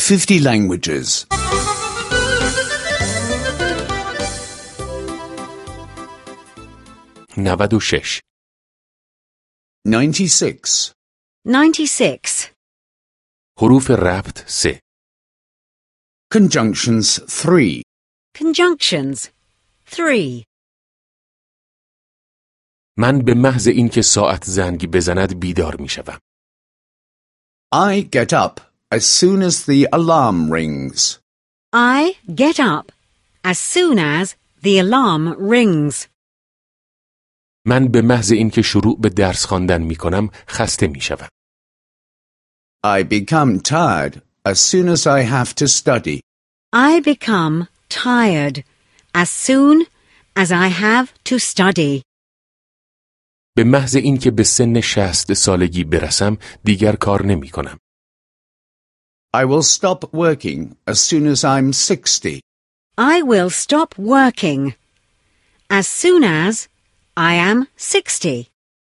50 languages. 96 96. 96. حروف ربط 3 Conjunctions 3. Conjunctions 3. من به محض اینکه ساعت زنگ بزند بیدار می شوم. I get up as soon as the alarm rings. I get up as soon as the alarm rings. من به محض اینکه شروع به درس خواندن می کنم خسته می شوم. I become tired as soon as I have to study. I become tired as soon as I have to study. به محض اینکه به سن 60 سالگی برسم دیگر کار نمی کنم. I will stop working as soon as I'm 60. I will stop working as soon as I am 60.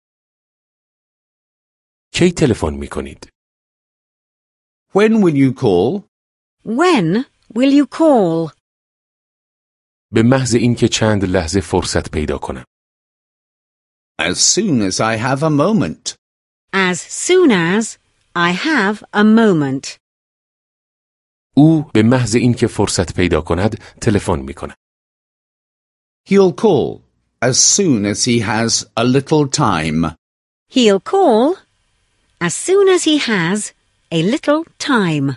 کی تلفن می کنید؟ When will you call? When will you call? به محض اینکه چند لحظه فرصت پیدا کنم. As soon as I have a moment. As soon as I have a moment. او به محض اینکه فرصت پیدا کند تلفن می کند. He'll call as soon as he has a little time. He'll call as soon as he has a little time.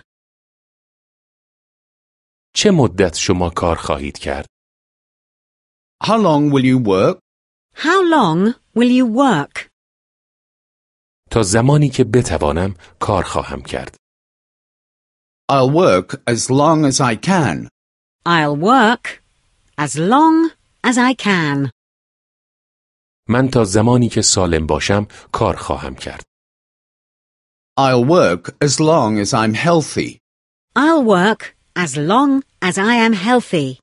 چه مدت شما کار خواهید کرد؟ How long will you work? How long will you work? تا زمانی که بتوانم کار خواهم کرد. I'll work as long as I can. I'll work as long as I can. من تا زمانی که سالم باشم کار خواهم کرد. I'll work as long as I'm healthy. I'll work as long as I am healthy.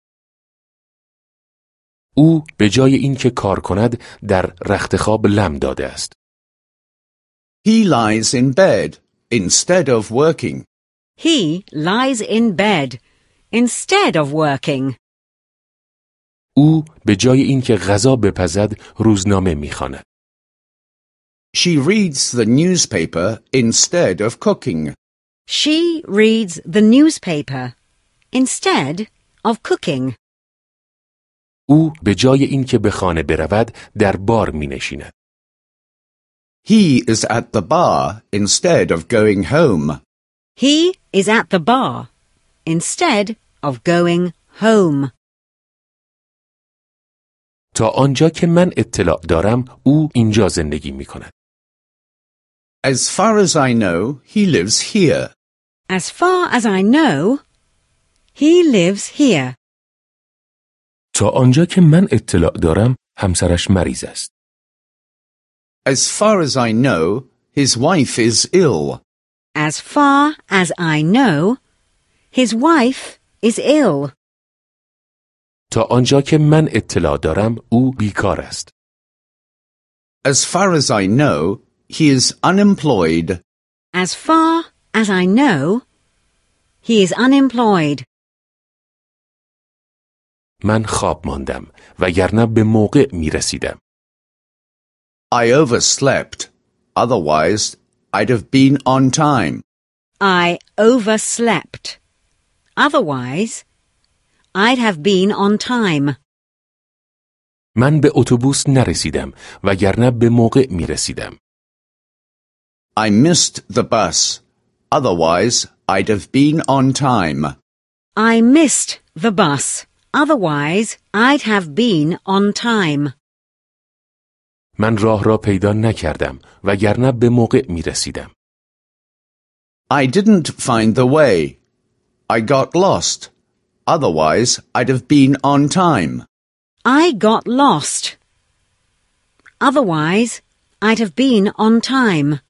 او به جای اینکه کار کند در رخت خواب لم داده است. He lies in bed instead of working. He lies in bed instead of working. او به جای اینکه غذا بپزد روزنامه می‌خواند. She reads the newspaper instead of cooking. She reads the newspaper instead of cooking. او به جای اینکه به خانه برود در بار می‌نشیند. He is at the bar instead of going home. He is at the bar instead of going home. تا آنجا که من اطلاع دارم او اینجا زندگی می‌کند. As far as I know, he lives here. As far as I know, he lives here. تا آنجا که من اطلاع دارم همسرش مریض است. As far as I know, his wife is ill. As far as I know, his wife is ill. تا آنجا که من اطلاع دارم او بیکار است. As far as I know, he is unemployed. As far as I know, he is unemployed. من خواب ماندم وگرنه به موقع می رسیدم. I overslept. Otherwise, I'd have been on time. I overslept. Otherwise, I'd have been on time. من به اتوبوس نرسیدم وگرنه به موقع می رسیدم. I missed the bus. Otherwise, I'd have been on time. I missed the bus. Otherwise, I'd have been on time. من راه را پیدا نکردم وگرنه به موقع می رسیدم. I didn't find the way. I got lost. Otherwise, I'd have been on time. I got lost. Otherwise, I'd have been on time.